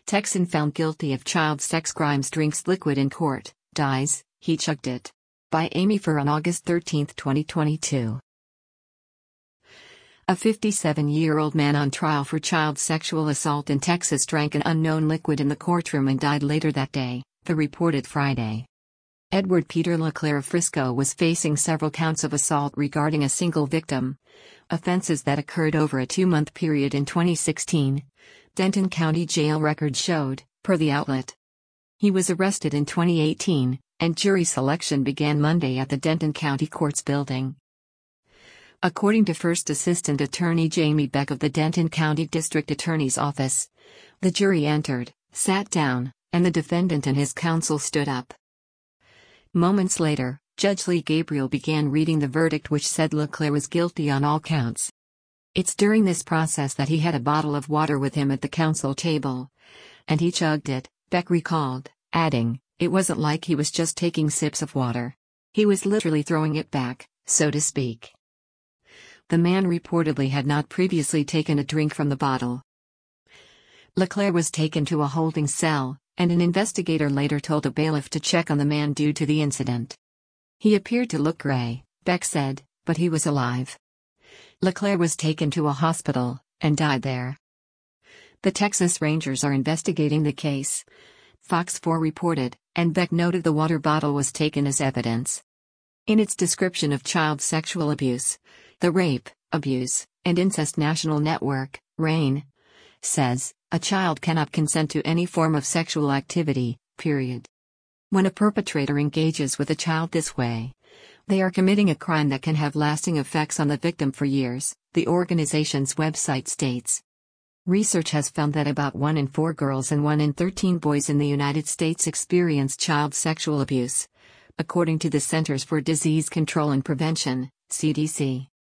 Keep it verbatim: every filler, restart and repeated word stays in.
Texan found guilty of child sex crimes drinks liquid in court, dies, he chugged it. By Amy Furr on August thirteenth, twenty twenty-two. A fifty-seven-year-old man on trial for child sexual assault in Texas drank an unknown liquid in the courtroom and died later that day, the reported Friday. Edward Peter LeClaire of Frisco was facing several counts of assault regarding a single victim, offenses that occurred over a two-month period in twenty sixteen, Denton County Jail records showed, per the outlet. He was arrested in twenty eighteen, and jury selection began Monday at the Denton County Courts building. According to First Assistant Attorney Jamie Beck of the Denton County District Attorney's Office, the jury entered, sat down, and the defendant and his counsel stood up. Moments later, Judge Lee Gabriel began reading the verdict, which said LeClaire was guilty on all counts. It's during this process that he had a bottle of water with him at the counsel table. And he chugged it, Beck recalled, adding, it wasn't like he was just taking sips of water. He was literally throwing it back, so to speak. The man reportedly had not previously taken a drink from the bottle. LeClaire was taken to a holding cell, and an investigator later told a bailiff to check on the man due to the incident. He appeared to look gray, Beck said, but he was alive. LeClaire was taken to a hospital, and died there. The Texas Rangers are investigating the case, Fox four reported, and Beck noted the water bottle was taken as evidence. In its description of child sexual abuse, the Rape, Abuse, and Incest National Network, RAINN, says, a child cannot consent to any form of sexual activity, period. When a perpetrator engages with a child this way, they are committing a crime that can have lasting effects on the victim for years, the organization's website states. Research has found that about one in four girls and one in thirteen boys in the United States experience child sexual abuse, according to the Centers for Disease Control and Prevention, C D C.